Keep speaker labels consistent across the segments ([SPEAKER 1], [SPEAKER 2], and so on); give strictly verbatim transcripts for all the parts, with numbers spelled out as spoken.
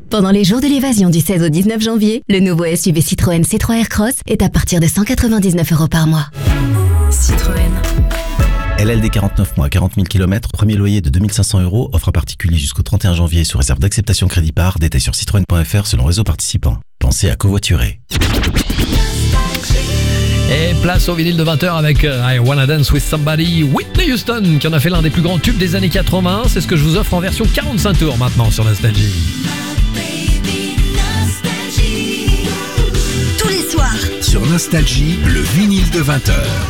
[SPEAKER 1] Pendant les jours de l'évasion du seize au dix-neuf janvier, le nouveau S U V Citroën C trois Aircross est à partir de cent quatre-vingt-dix-neuf euros par mois.
[SPEAKER 2] Citroën.
[SPEAKER 3] L L D quarante-neuf mois, quarante mille kilomètres, premier loyer de deux mille cinq cents euros, offre à particulier jusqu'au trente et un janvier sous réserve d'acceptation crédit par, détail sur citroën point f r selon réseau participant. Pensez à covoiturer.
[SPEAKER 4] Et place au vinyle de vingt heures avec euh, I Wanna Dance With Somebody, Whitney Houston, qui en a fait l'un des plus grands tubes des années quatre-vingts. C'est ce que je vous offre en version quarante-cinq tours maintenant sur Nostalgie.
[SPEAKER 2] Tous les soirs.
[SPEAKER 5] Sur Nostalgie, le vinyle de vingt heures.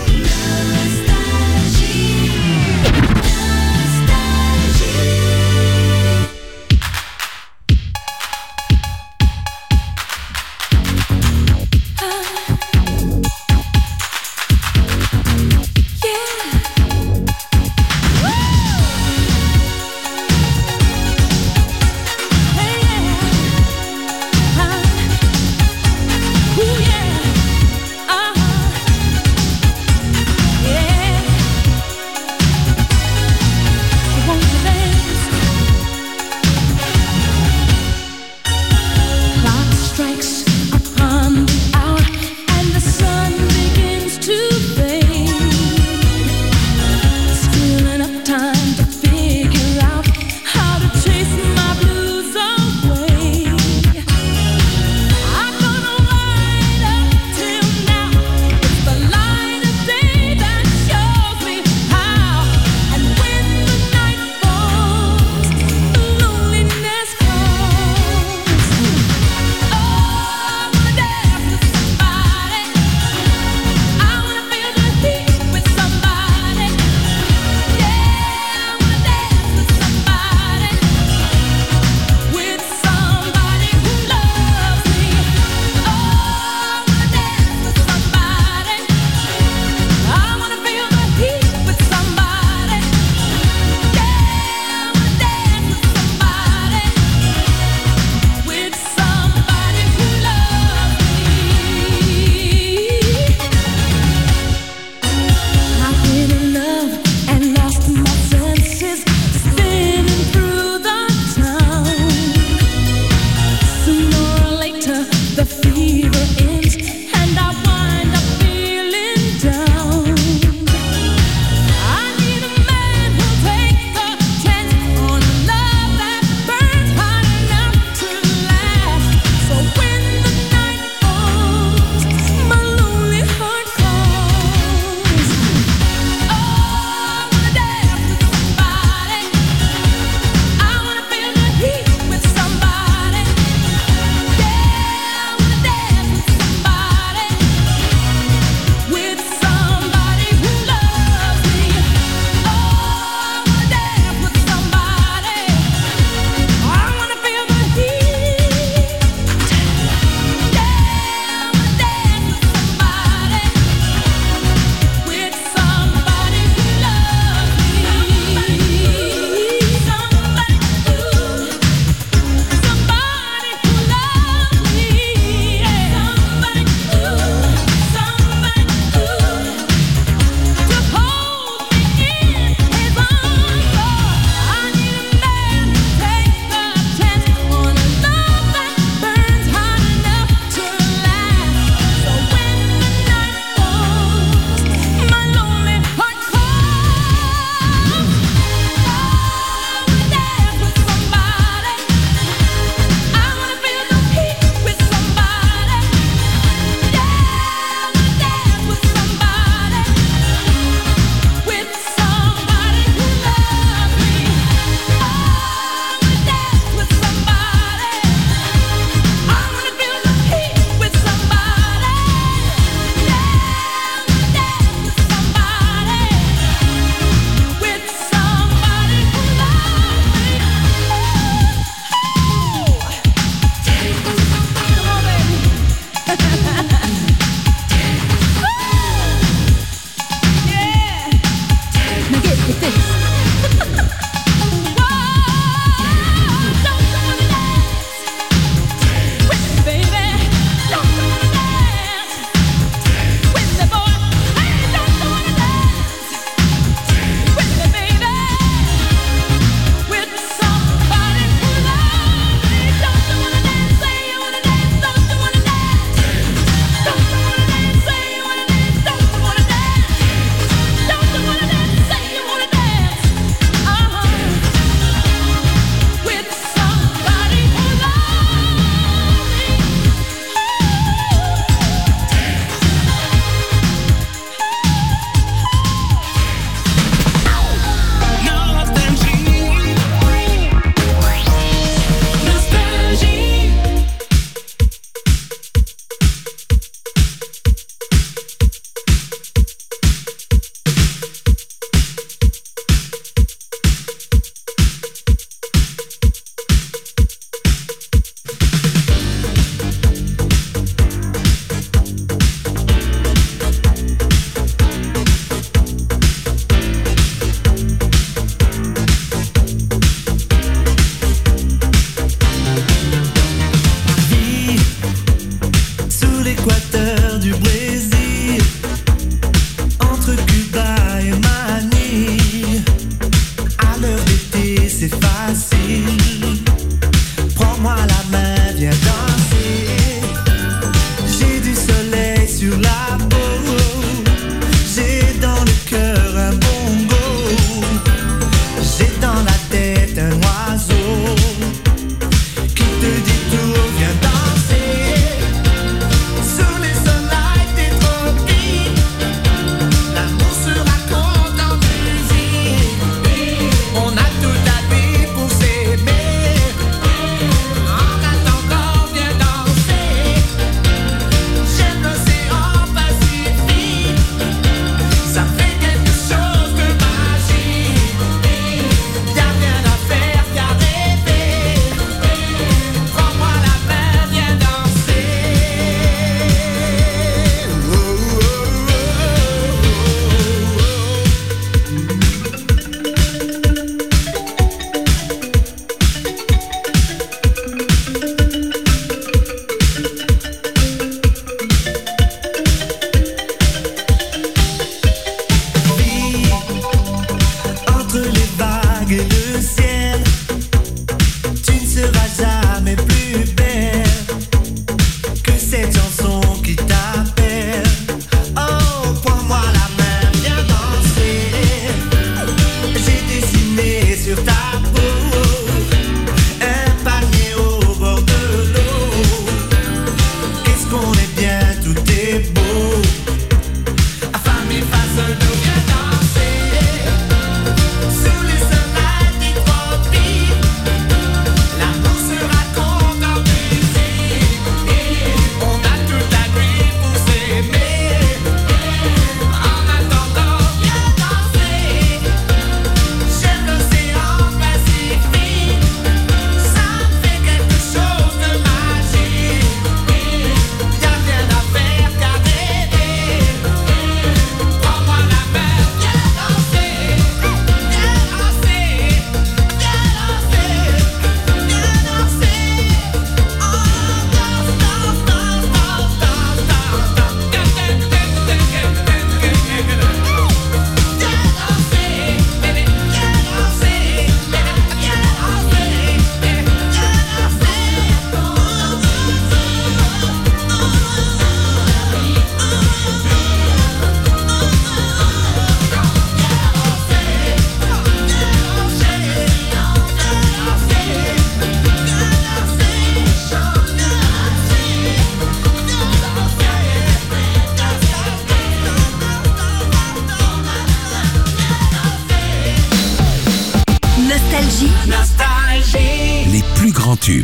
[SPEAKER 5] grands tubes.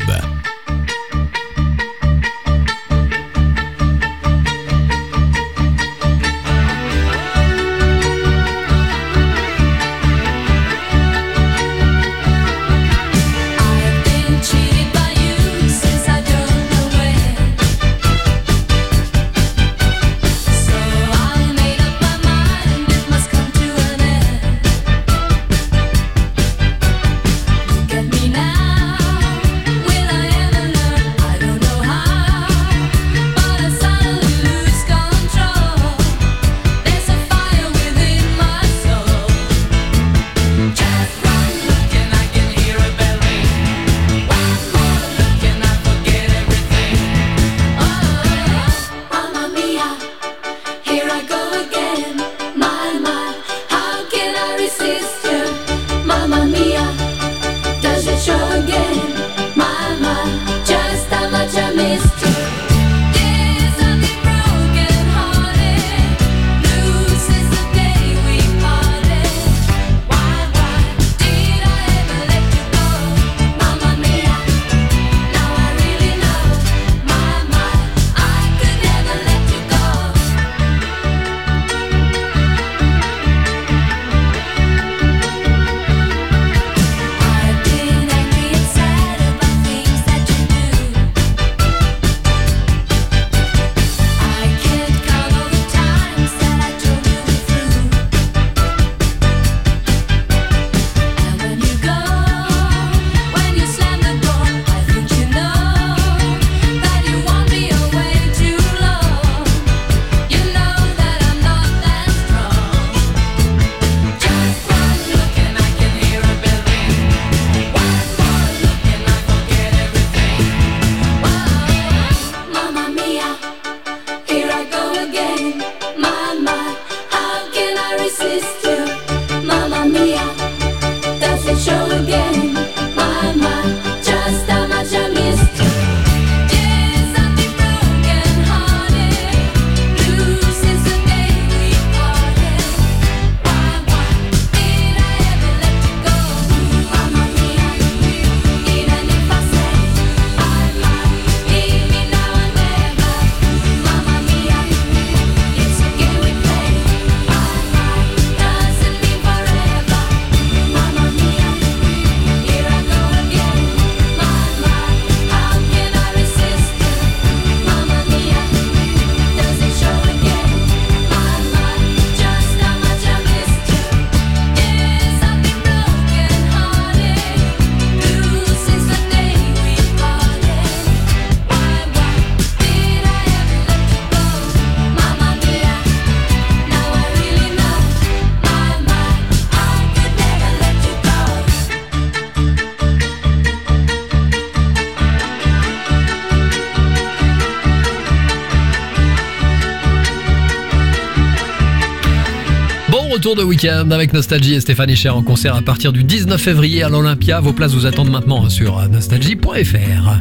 [SPEAKER 4] Retour de week-end avec Nostalgie et Stéphane Echer en concert à partir du dix-neuf février à l'Olympia. Vos places vous attendent maintenant sur nostalgie point f r.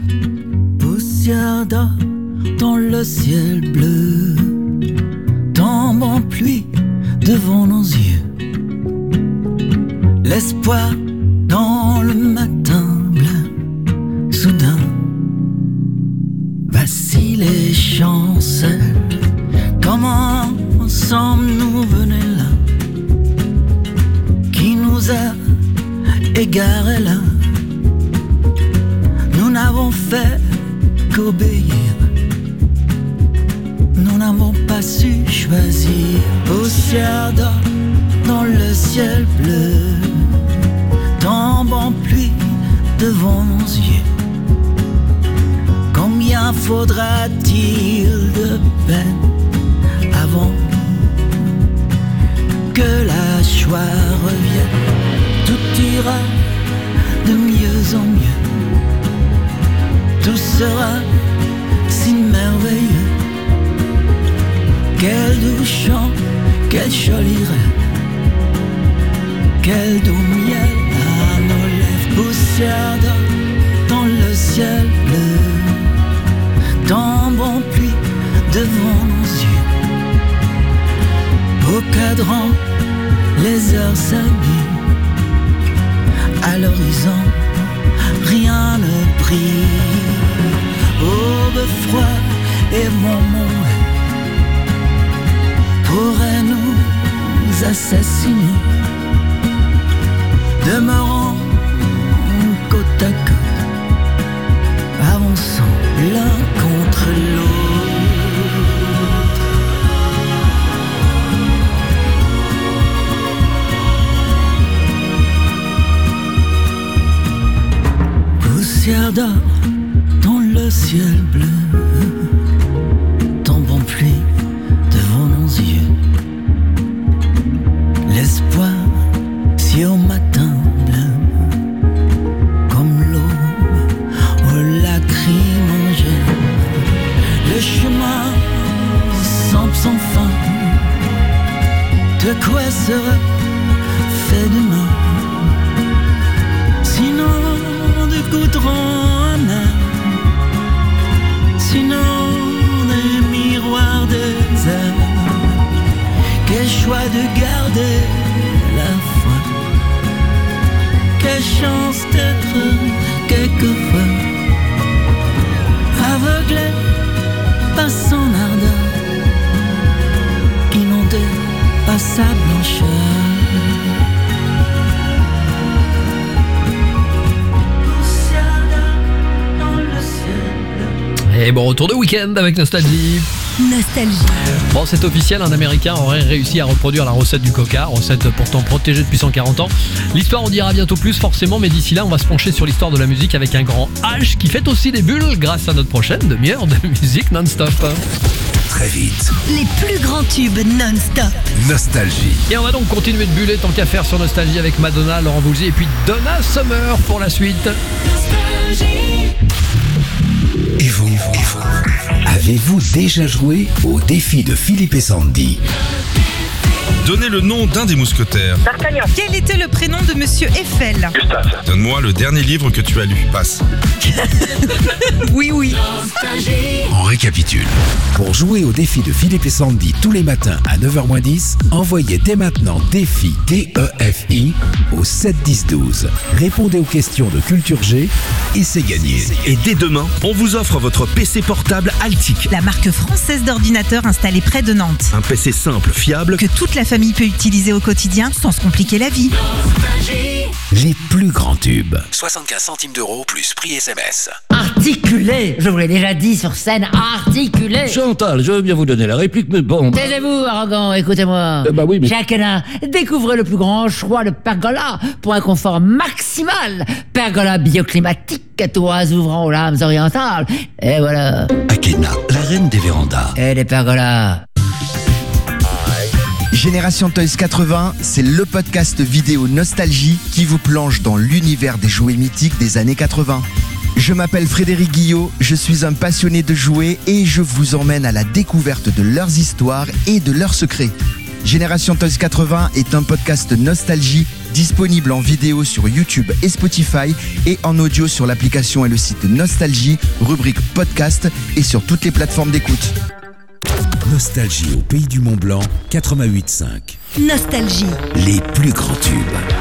[SPEAKER 6] Poussière d'or dans le ciel bleu, tombe en pluie devant nos yeux. L'espoir dans le matin blanc, soudain vacille et chancelle. Comment sommes-nous venus là? Qui nous a égarés là? Nous n'avons fait qu'obéir, nous n'avons pas su choisir. Poussière d'or dans le ciel bleu, tombe en pluie devant nos yeux. Combien faudra-t-il de peine avant que la joie revienne? Tout ira de mieux en mieux, tout sera si merveilleux. Quel doux chant, quel joli rêve, quel doux miel à nos lèvres. Poussière d'or dans le ciel bleu, tombe en pluie devant nos yeux. Au cadran, les heures s'habillent, à l'horizon, rien ne brille. pris. Aube froid et mon monde pourraient nous assassiner, demeurant côte à côte, avançant l'un contre l'autre. Poussière d'or dans le ciel bleu, tombant pluie devant nos yeux. L'espoir si au matin bleu, comme l'aube au lacrymogène. Le chemin semble sans fin, de quoi sera fait demain? Sinon de goudron amer, sinon des miroirs déserts. Quel choix de garder la foi, quelle chance d'être quelquefois aveuglé par son ardeur, inondé par sa blancheur.
[SPEAKER 4] Et bon retour de week-end avec Nostalgie.
[SPEAKER 2] Nostalgie.
[SPEAKER 4] Bon, c'est officiel, un Américain aurait réussi à reproduire la recette du coca, recette pourtant protégée depuis cent quarante ans. L'histoire en dira bientôt plus forcément, mais d'ici là, on va se pencher sur l'histoire de la musique avec un grand H qui fête aussi des bulles grâce à notre prochaine demi-heure de musique non-stop.
[SPEAKER 5] Très vite.
[SPEAKER 2] Les plus grands tubes non-stop.
[SPEAKER 5] Nostalgie.
[SPEAKER 4] Et on va donc continuer de buller tant qu'à faire sur Nostalgie avec Madonna, Laurent Voulzy et puis Donna Summer pour la suite.
[SPEAKER 5] Et vous, et vous, avez-vous déjà joué au défi de Philippe et Sandy?
[SPEAKER 7] Donnez le nom d'un des mousquetaires.
[SPEAKER 8] Quel était le prénom de Monsieur Eiffel?
[SPEAKER 7] Donne-moi le dernier livre que tu as lu. Passe.
[SPEAKER 8] Oui, oui.
[SPEAKER 5] On récapitule. Pour jouer au défi de Philippe et Sandy tous les matins à neuf heures moins dix, envoyez dès maintenant défi D E F I au sept dix douze. Répondez aux questions de Culture G et c'est gagné.
[SPEAKER 9] Et dès demain, on vous offre votre P C portable Altic.
[SPEAKER 8] La marque française d'ordinateurs installée près de Nantes.
[SPEAKER 9] Un P C simple, fiable,
[SPEAKER 8] que toute la famille peut utiliser au quotidien sans se compliquer la vie.
[SPEAKER 5] Les plus grands tubes.
[SPEAKER 10] soixante-quinze centimes d'euros plus prix S M S.
[SPEAKER 11] Articulé, je vous l'ai déjà dit sur scène, articulé.
[SPEAKER 12] Chantal, je veux bien vous donner la réplique, mais bon...
[SPEAKER 11] Taisez-vous, arrogant, écoutez-moi.
[SPEAKER 12] Euh, bah oui, mais...
[SPEAKER 11] Jacques Hénin, découvrez le plus grand choix de pergola pour un confort maximal. Pergola bioclimatique, toits ouvrant aux lames orientales. Et voilà.
[SPEAKER 5] Akena, la reine des vérandas.
[SPEAKER 11] Et des pergolas.
[SPEAKER 13] Génération Toys quatre-vingts, c'est le podcast vidéo Nostalgie qui vous plonge dans l'univers des jouets mythiques des années quatre-vingts. Je m'appelle Frédéric Guillot, je suis un passionné de jouets et je vous emmène à la découverte de leurs histoires et de leurs secrets. Génération Toys quatre-vingts est un podcast Nostalgie disponible en vidéo sur YouTube et Spotify et en audio sur l'application et le site Nostalgie, rubrique podcast et sur toutes les plateformes d'écoute.
[SPEAKER 5] Nostalgie au pays du Mont Blanc, quatre-vingt-huit cinq.
[SPEAKER 2] Nostalgie.
[SPEAKER 5] Les plus grands tubes.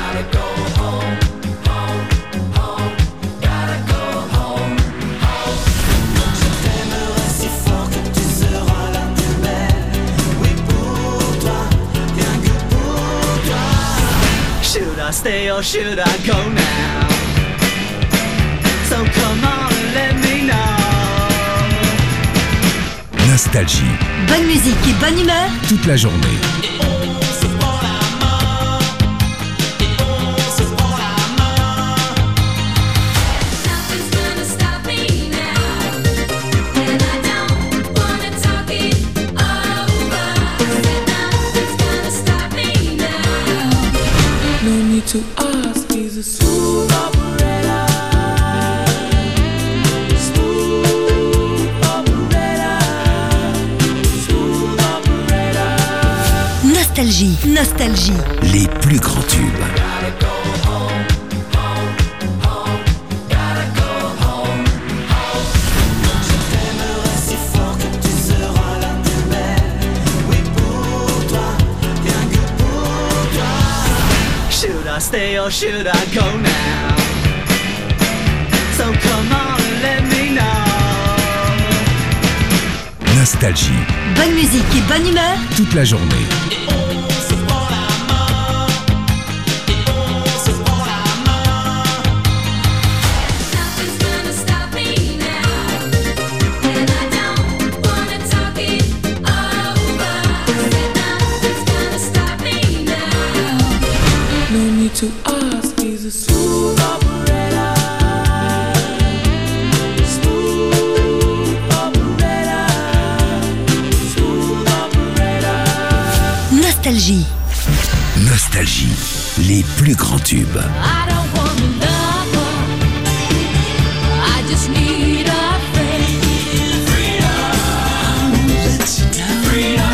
[SPEAKER 6] Should I stay or should I go now? So come on and let me know.
[SPEAKER 5] Nostalgie.
[SPEAKER 2] Bonne musique et bonne humeur.
[SPEAKER 5] Toute la journée.
[SPEAKER 14] To us, he's a smooth operator. Smooth operator. Smooth operator.
[SPEAKER 2] Nostalgie, nostalgie.
[SPEAKER 5] Les plus grands tubes.
[SPEAKER 6] Should I stay or should I go now? So come on.
[SPEAKER 5] Nostalgie,
[SPEAKER 2] Bonne musique et bonne humeur.
[SPEAKER 5] toute la journée.
[SPEAKER 14] No need to ask, he's a smooth operator. Smooth operator. Smooth operator.
[SPEAKER 2] Nostalgie.
[SPEAKER 5] Nostalgie, les plus grands tubes.
[SPEAKER 14] I don't want a lover. I just need a friend. Freedom. Freedom.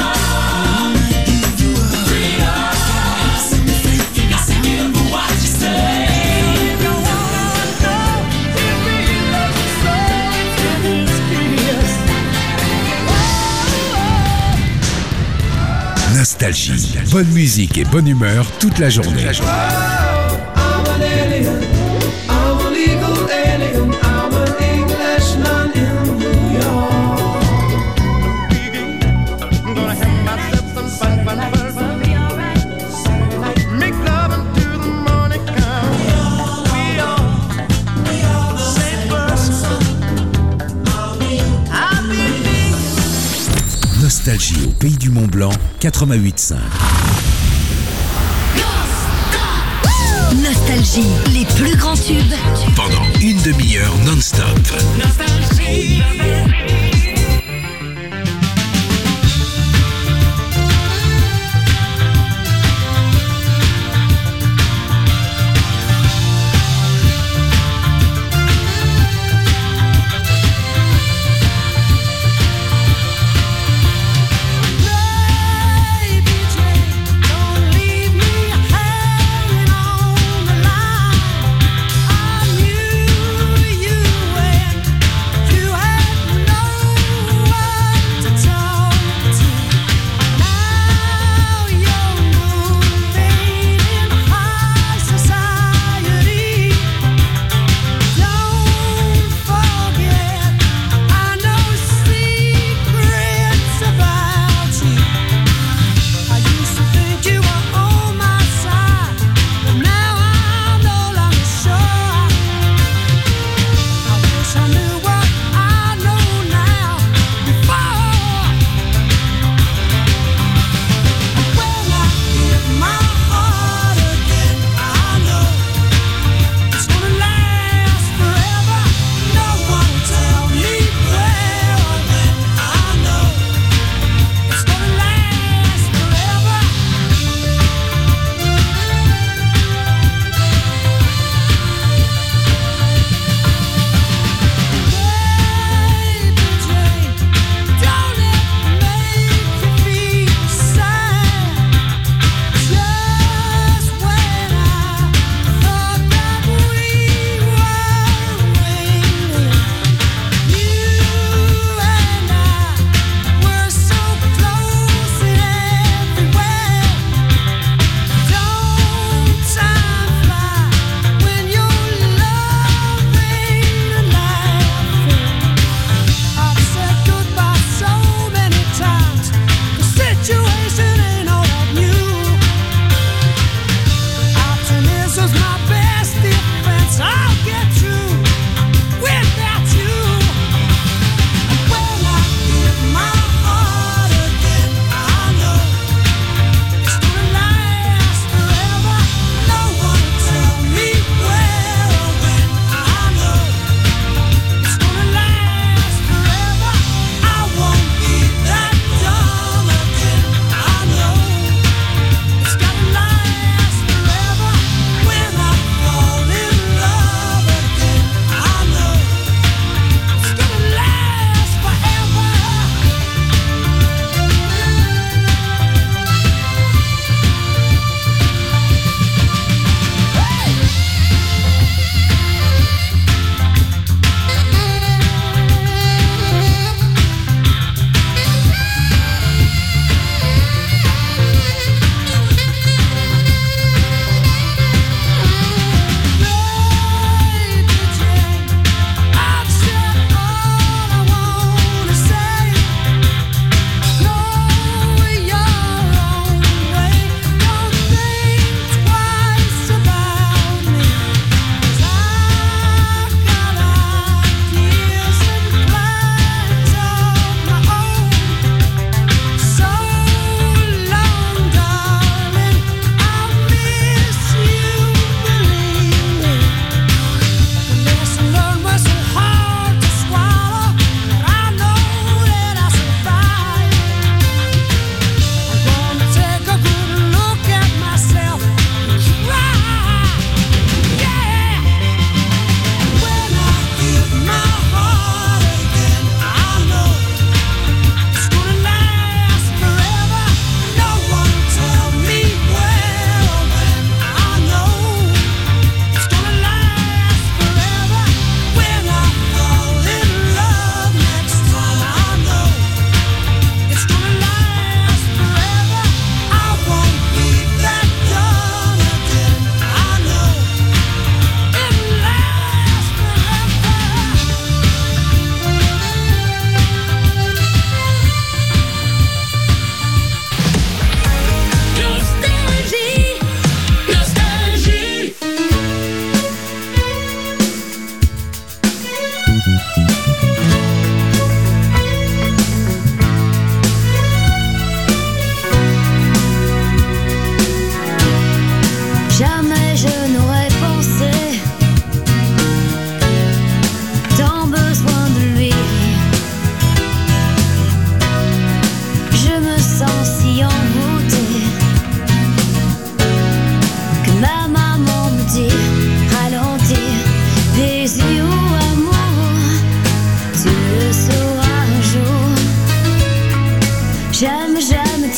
[SPEAKER 5] Nostalgie, bonne musique et bonne humeur toute la journée.
[SPEAKER 14] I'm an alien. I'm a legal alien. I'm an Englishman in New York. Gonna have myself some fun, fun, fun, fun. Make love until the morning comes. We are the same person. I'll be big.
[SPEAKER 5] Nostalgie au pays du Mont Blanc, quatre-vingt-huit cinq.
[SPEAKER 2] Nostalgie, les plus grands tubes.
[SPEAKER 5] Pendant une demi-heure non-stop.
[SPEAKER 14] Nostalgie.
[SPEAKER 6] You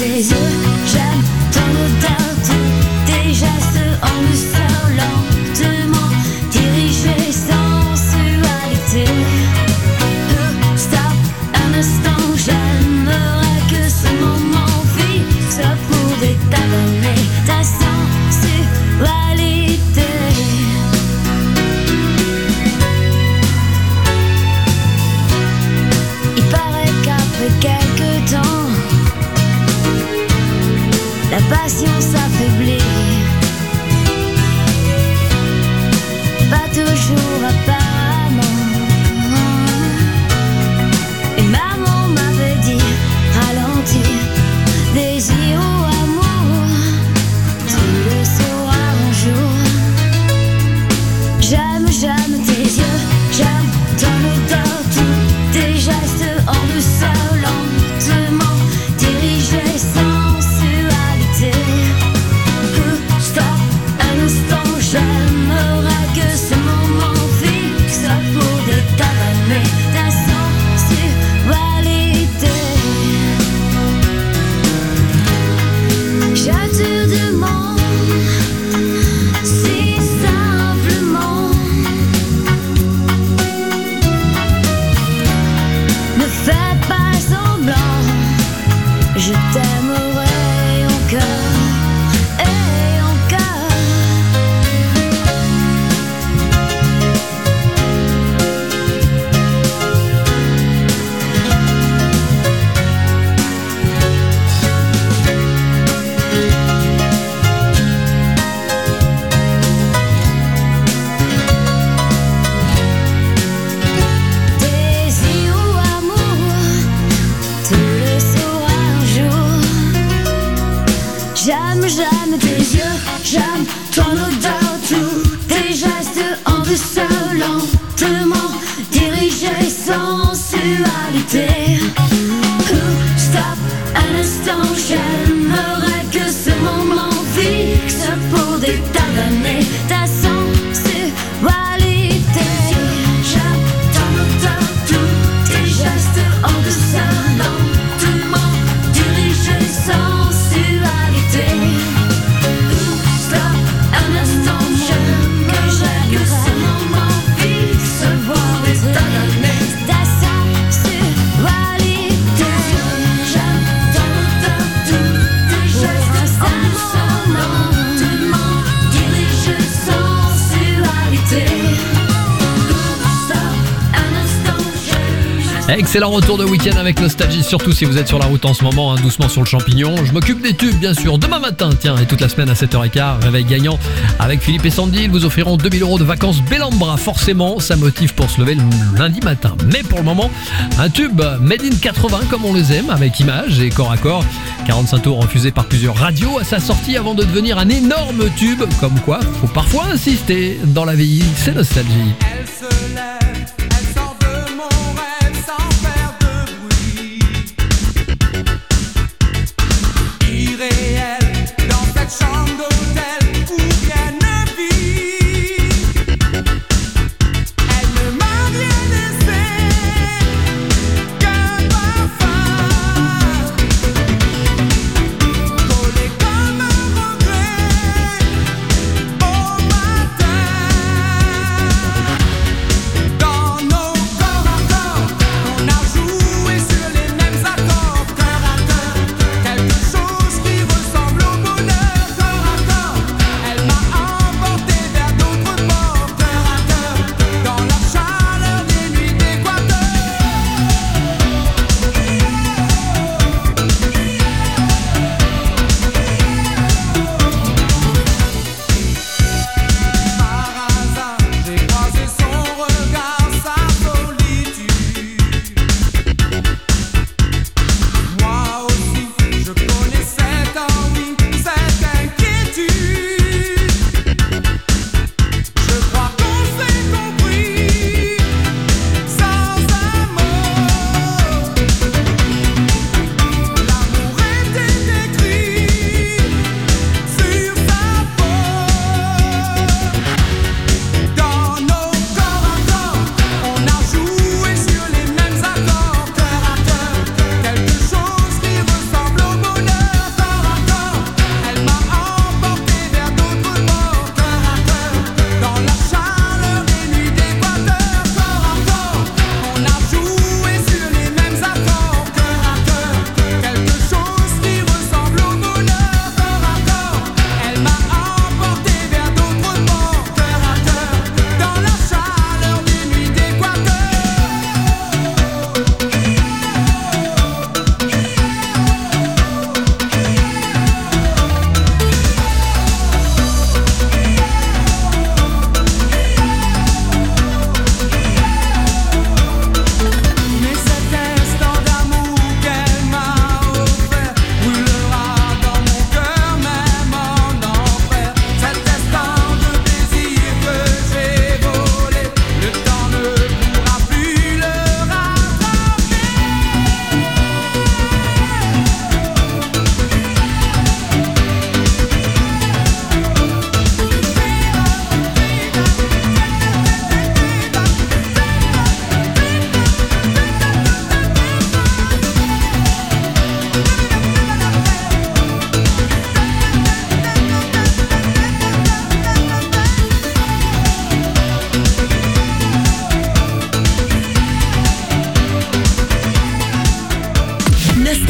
[SPEAKER 15] tes yeux, j'aime ton odeur, tous tes gestes en douceur, lentement dirigés sans sensualité. Euh, Stop, un instant, j'aimerais que ce moment fixe pour détailler ta sensualité. Il paraît qu'après quelques temps, la patience s'affaiblit. Pas toujours apparemment. Et maman m'avait dit ralentir, désir ou amour, tu le sauras un jour. J'aime, j'aime tes yeux, j'aime ton odeur, tous tes gestes en douceur, lentement dirigés sans sensualité. Euh, Stop, un instant, j'aimerais que ce moment fixe pour détailler ta sensualité. Je te demande si simplement, ne fais pas semblant, je t'aimerai encore et encore. Désir ou amour, tu le sauras un jour. J'aime, j'aime tes yeux, j'aime ton odeur, tous tes gestes en douceur, lentement dirigés sans sensualité. Euh, Stop, un instant, j'aimerais que ce moment fixe pour détailler ta sensualité. J'aime ton odeur, tous tes gestes en douceur, lentement dirigés sans sensualité. Stop, un instant, j'aime que j'aime que ce moment fixe pour détailler ta sensualité. J'aime ton odeur, tous tes gestes en douceur, lentement dirigés sans sensualité. Stop, un instant, j'aime.
[SPEAKER 4] Excellent retour de week-end avec Nostalgie, surtout si vous êtes sur la route en ce moment, hein, doucement sur le champignon. Je m'occupe des tubes bien sûr, demain matin, tiens, et toute la semaine à sept heures quinze, réveil gagnant avec Philippe et Sandy. Ils vous offriront deux mille euros de vacances Bellambra. Forcément, ça motive pour se lever le lundi matin. Mais pour le moment, un tube made in quatre-vingts comme on les aime, avec images et corps à corps. quarante-cinq tours refusés par plusieurs radios à sa sortie avant de devenir un énorme tube. Comme quoi, faut parfois insister dans la vie, c'est Nostalgie.
[SPEAKER 14] Elle se lève, elle sort de mon rêve sans faire de bruit. Irréel dans cette chambre d'hôtel où rien ne vit. Elle ne m'a rien laissé qu'un parfum collé comme un regret au matin. Dans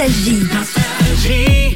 [SPEAKER 2] Nostalgie.
[SPEAKER 14] Nostalgie.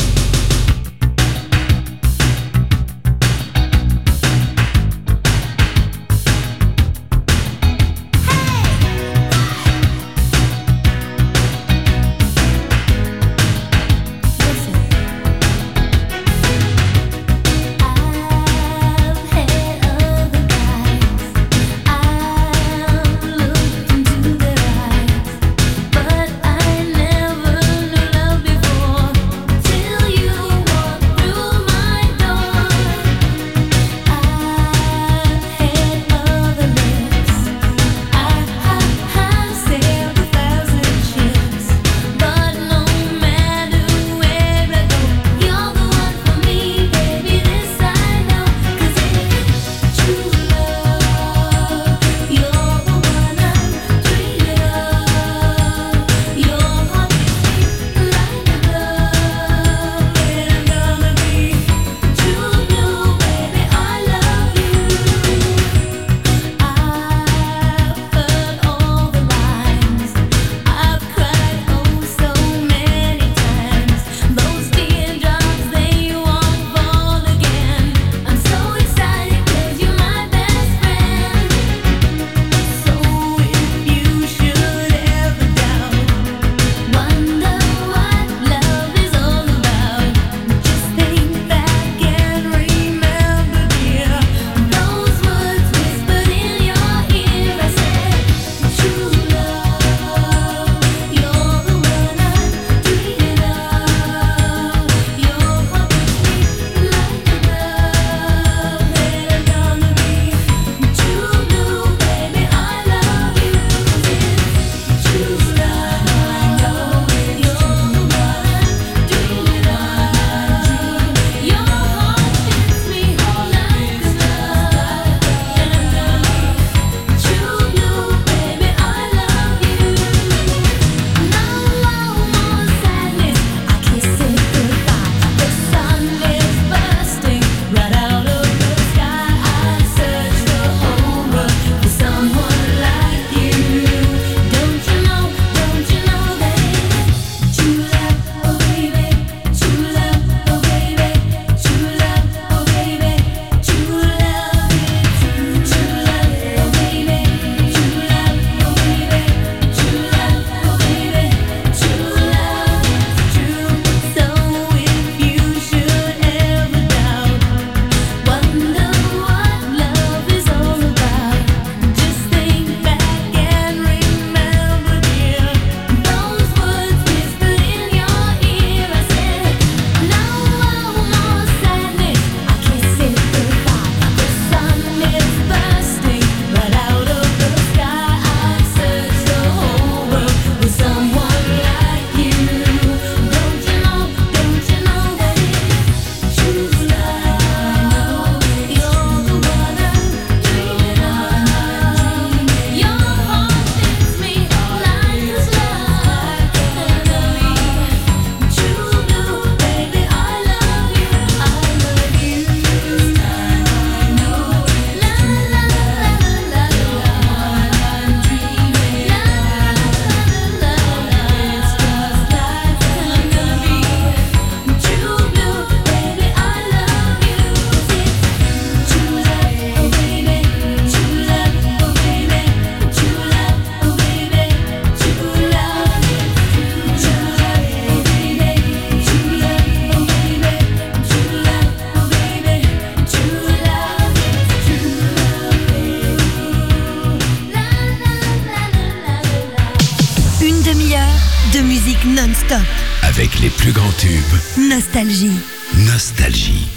[SPEAKER 2] non-stop.
[SPEAKER 5] Avec les plus grands tubes.
[SPEAKER 2] Nostalgie.
[SPEAKER 5] Nostalgie.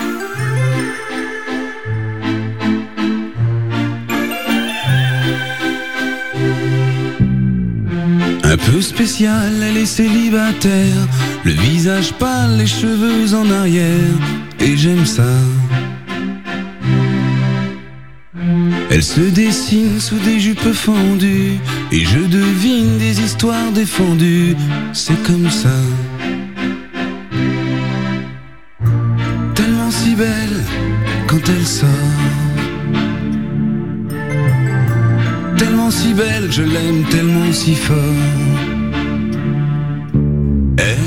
[SPEAKER 16] Un peu spéciale, elle est célibataire, le visage pâle, les cheveux en arrière, et j'aime ça. Elle se dessine sous des jupes fendues, et je devine des histoires défendues, c'est comme ça. Tellement si belle quand elle sort, tellement si belle que je l'aime tellement si fort. Elle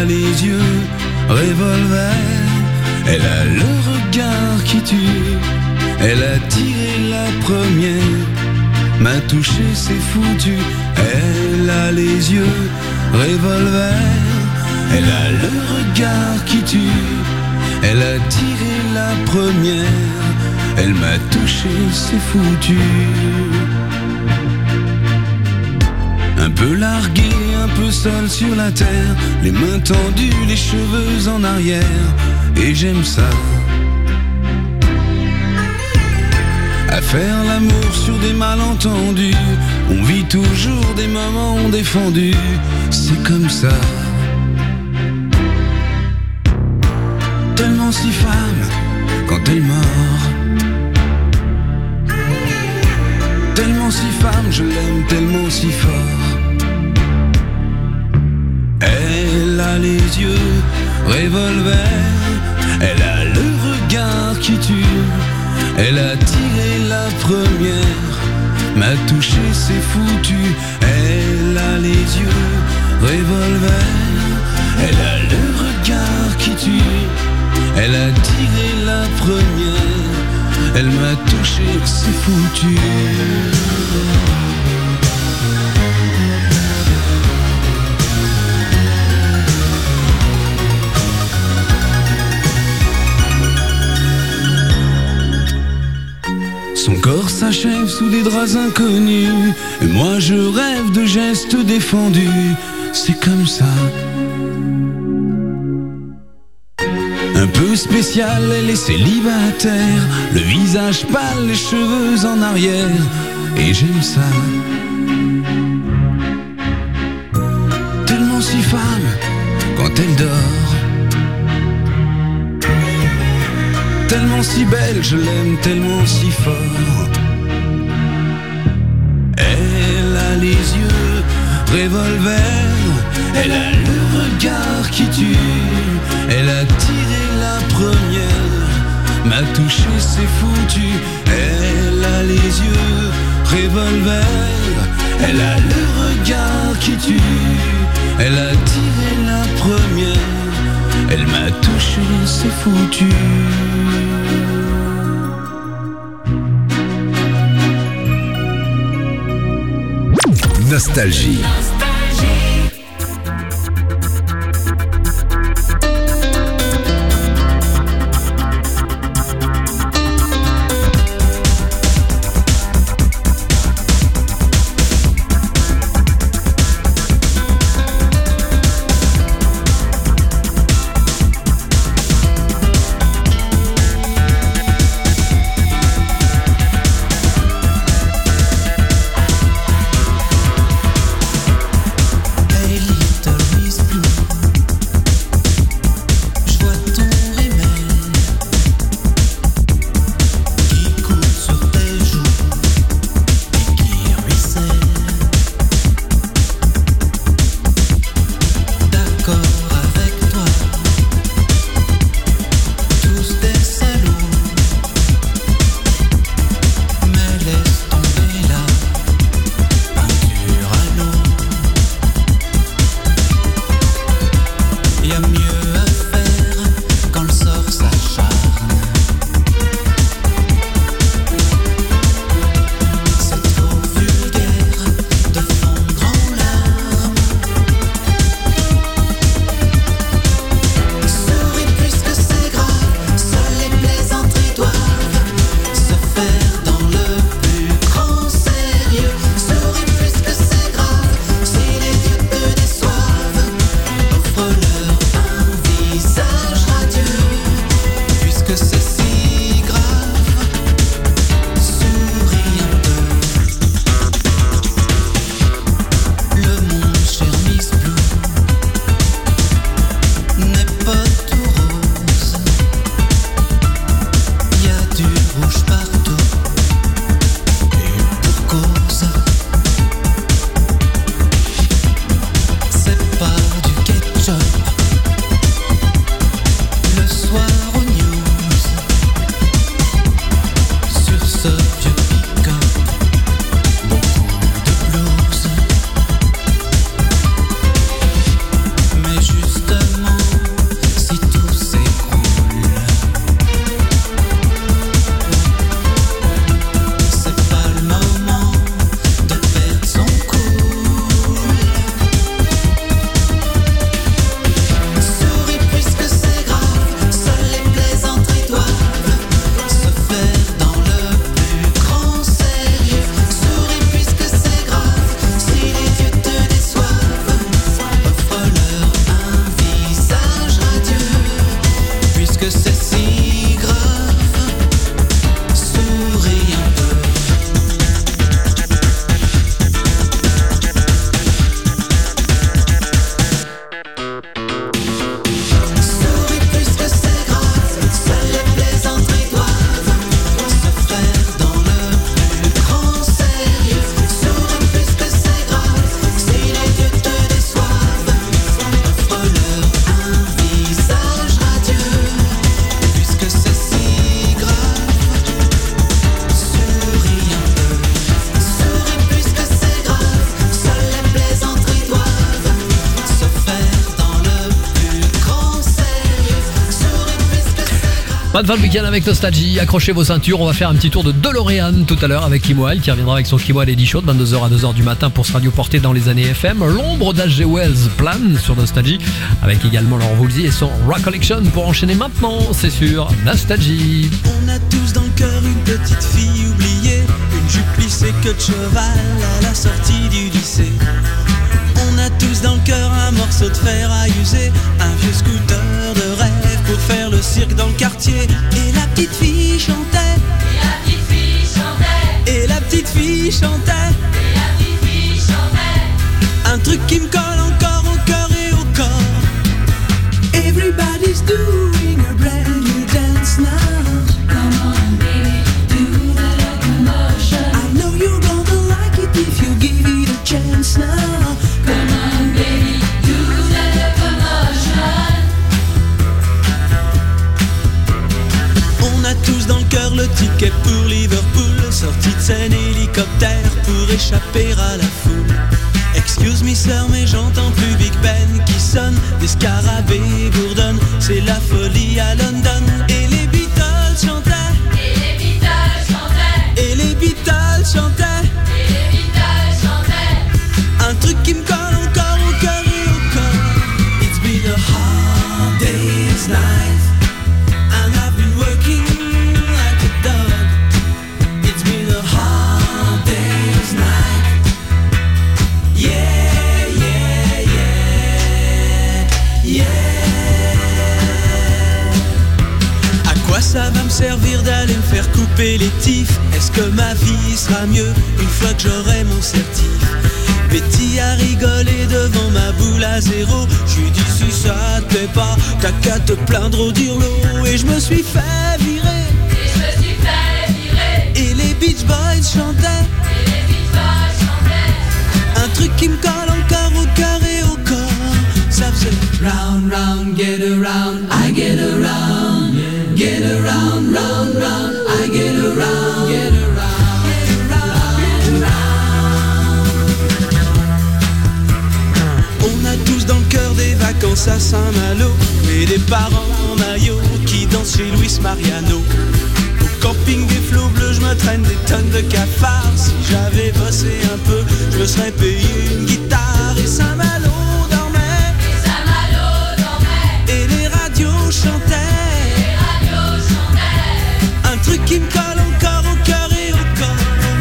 [SPEAKER 16] les yeux revolver, elle a le regard qui tue, elle a tiré la première, m'a touché, c'est foutu. Elle a les yeux revolver, elle a le regard qui tue, elle a tiré la première, elle m'a touché, c'est foutu. Un peu largué, un peu seul sur la terre, les mains tendues, les cheveux en arrière, et j'aime ça. À faire l'amour sur des malentendus, on vit toujours des moments défendus, c'est comme ça. Tellement si femme quand elle mord, tellement si femme, je l'aime tellement si fort. Elle a les yeux revolver, elle a le regard qui tue, elle a tiré la première, m'a touché, c'est foutu. Elle a les yeux revolver, elle a le regard qui tue, elle a tiré la première, elle m'a touché, c'est foutu. Son corps s'achève sous des draps inconnus, et moi je rêve de gestes défendus, c'est comme ça. Un peu spécial, elle est célibataire, le visage pâle, les cheveux en arrière, et j'aime ça. Tellement si femme quand elle dort, tellement si belle, je l'aime tellement si fort. Elle a les yeux revolver, elle a le regard qui tue, elle a tiré la première, m'a touché, c'est foutu. Elle a les yeux revolver, elle a le regard qui tue, elle a tiré la première, elle m'a touché, c'est foutu.
[SPEAKER 5] Nostalgie.
[SPEAKER 4] Bonne fin de week-end avec Nostalgie. Accrochez vos ceintures. On va faire un petit tour de DeLorean tout à l'heure avec Kim Wilde qui reviendra avec son Kim Wilde Eddy Show de vingt-deux heures à deux heures du matin pour se radioporter dans les années F M. L'ombre d'H G Wells plane sur Nostalgie avec également Laurent Voulzy et son Rock Collection pour enchaîner maintenant. C'est sur Nostalgie.
[SPEAKER 6] On a tous dans le cœur une petite fille oubliée, une jupe plissée queue de cheval à la sortie du lycée. On a tous dans le cœur un morceau de fer à user, un vieux scooter de rêve pour faire le cirque dans le quartier. Et la petite fille chantait, et la petite fille chantait, et la petite fille chantait, et la petite fille chantait. Un truc qui me colle encore au cœur et au corps. Everybody's doing a brand new dance now. Come on baby, do the locomotion. I know you're gonna like it if you give it a chance now. Come on baby, do the locomotion. On a tous dans le cœur le ticket pour Liverpool, sortie de scène hélicoptère pour échapper à la foule. Excuse me sir mais j'entends plus Big Ben qui sonne, des scarabées bourdonnent, c'est la folie à London. Et les Beatles chantaient, et les Beatles chantaient, et les Beatles chantaient, et les Beatles chantaient. Un truc qui me colle encore au cœur et au corps. It's been a hard day's night and I've been working like a dog. It's been a hard day's night. Yeah, yeah, yeah, yeah. À quoi ça va me servir d'aller me faire couper les tifs? Est-ce que ma vie sera mieux une fois que j'aurai mon certif? Betty a rigolé devant ma boule à zéro. J'lui dit si ça te plaît pas, t'as qu'à te plaindre au dirlo. Et je me suis fait virer, et je me suis fait virer. Et les Beach Boys chantaient, et les Beach Boys chantaient. Un truc qui me colle encore au cœur et au corps. Ça faisait round, round, get around, I get around, get around, round, round, I get around, get around. On a tous dans le cœur des vacances à Saint-Malo et des parents en maillot qui dansent chez Luis Mariano. Au camping des flots bleus, je me traîne des tonnes de cafards. Si j'avais bossé un peu, je me serais payé une guitare. Et Saint-Malo dormait, et Saint-Malo dormait, et les radios chantaient, et les radios chantaient. Un truc qui me colle encore au cœur et au corps.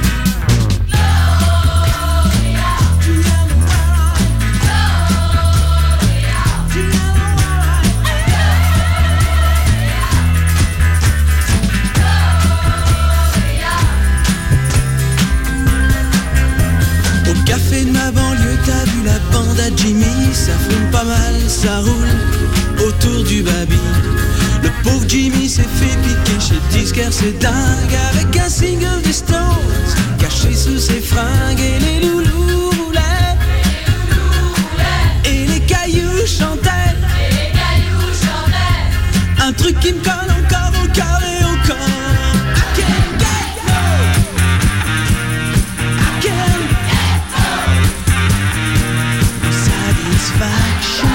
[SPEAKER 6] Café de ma banlieue, t'as vu la bande à Jimmy? Ça fume pas mal, ça roule autour du baby. Le pauvre Jimmy s'est fait piquer chez le disquaire, c'est dingue. Avec un single des Stones caché sous ses fringues. Et les loulous roulaient, et les cailloux chantaient, et les cailloux chantaient. Un truc qui me colle encore au cœur et au corps. I can't get no, I can't satisfaction.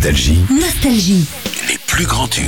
[SPEAKER 5] Nostalgie.
[SPEAKER 2] Nostalgie.
[SPEAKER 10] Les plus grands tubes.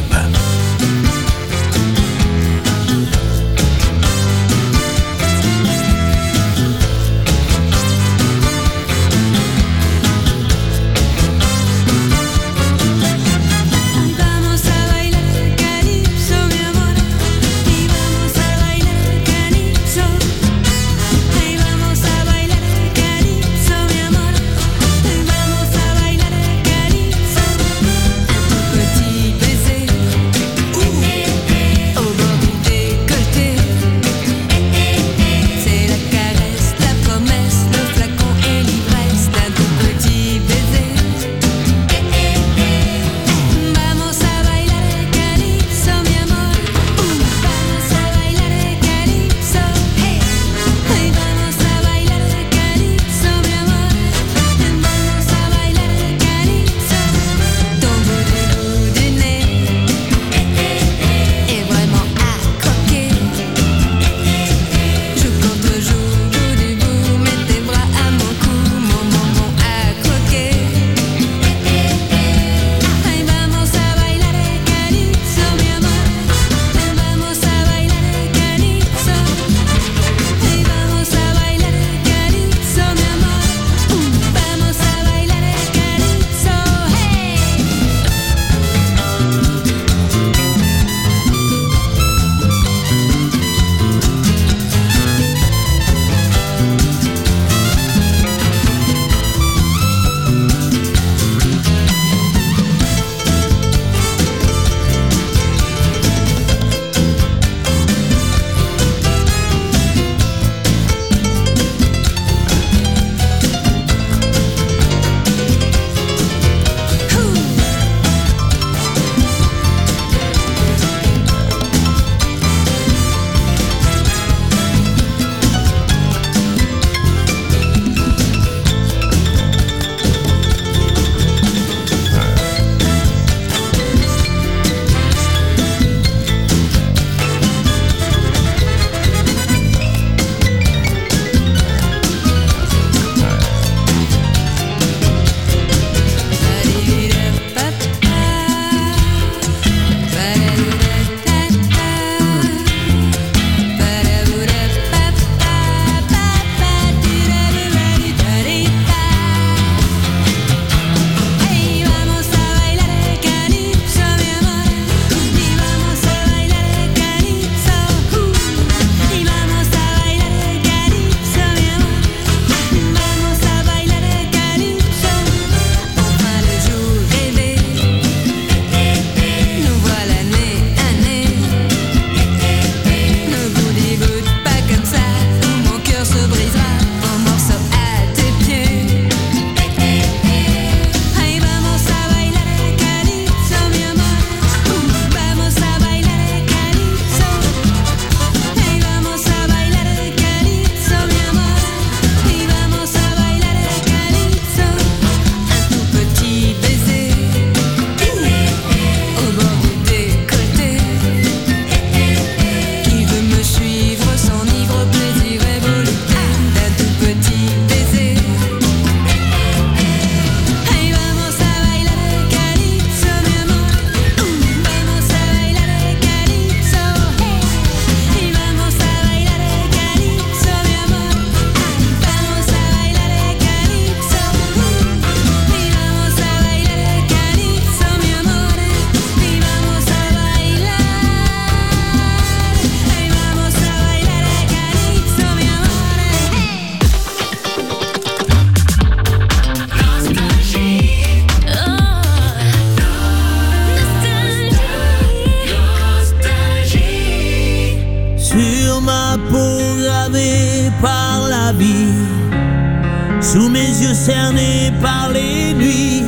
[SPEAKER 6] sous mes yeux cernés par les nuits,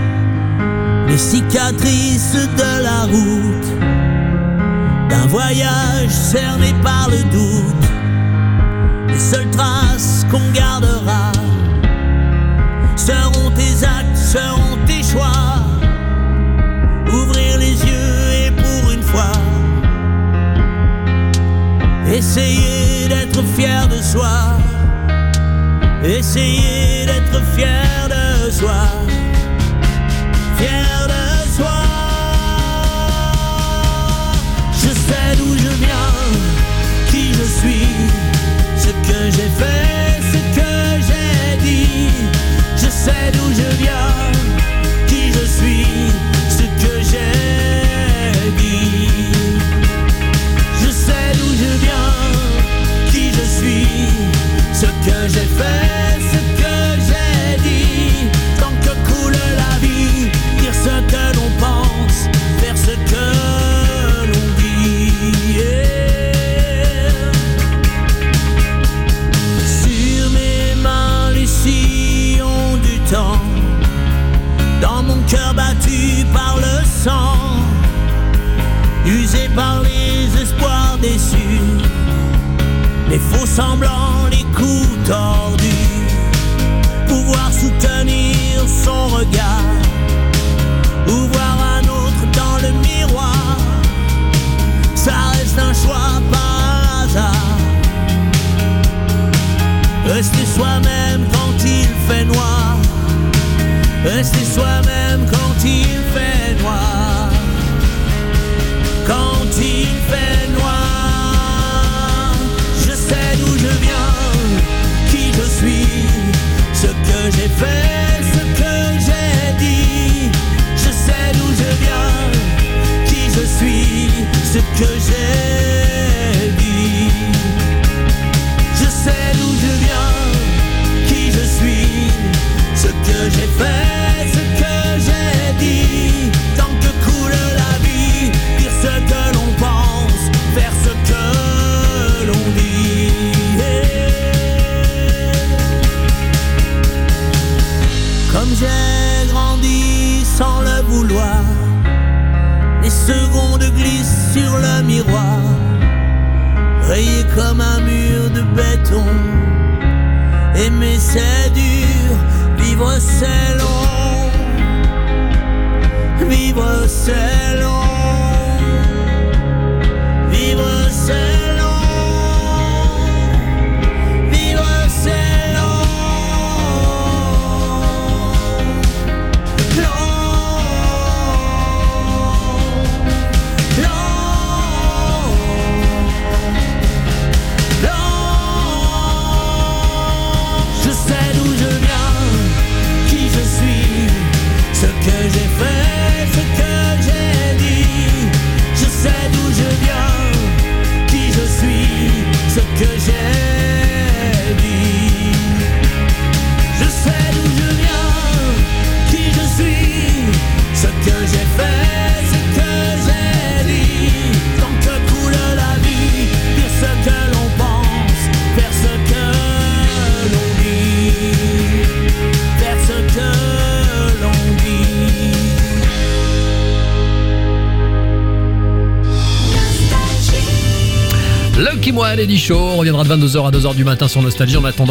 [SPEAKER 6] les cicatrices de la route, d'un voyage cerné par le doute. Les seules traces qu'on gardera seront tes actes, seront tes choix. Ouvrir les yeux et pour une fois essayer d'être fier de soi. Essayer d'être fier de soi. Fier j'ai fait, ce que j'ai dit. Tant que coule la vie, dire ce que l'on pense, faire ce que l'on dit. Yeah. Sur mes mains les sillons du temps, dans mon cœur battu par le sang, usé par les espoirs déçus, les faux semblants, les coups tordus. Pouvoir soutenir son regard, ou voir un autre dans le miroir, ça reste un choix par hasard. Rester soi-même quand il fait noir, rester soi-même quand il fait noir, quand il fait noir. Je sais d'où je viens, qui je suis, ce que j'ai fait, ce que j'ai dit. Je sais d'où je viens, qui je suis, ce que j'ai dit. Je sais d'où je viens, qui je suis, ce que j'ai fait, ce que j'ai dit. Tant que coule la vie, dire ce que l'on pense, faire ce que l'on dit. Comme j'ai grandi sans le vouloir, les secondes glissent sur le miroir, rayé comme un mur de béton. Aimer c'est dur, vivre c'est long, vivre c'est long, vivre c'est long, vivre c'est long, long, long, long. Je sais d'où je viens, qui je suis, ce que j'ai fait, ce que j'ai dit. Je sais d'où je viens, qui je suis, ce que j'ai dit. Je sais d'où je viens, qui je suis, ce que j'ai fait, ce que j'ai dit. Tant que coule la vie, dire ce que l'on pense, faire ce que l'on dit, faire ce que l'on dit.
[SPEAKER 4] Lucky Moine, Eddie Shaw, on reviendra de vingt-deux heures à deux heures du matin sur Nostalgie. En attendant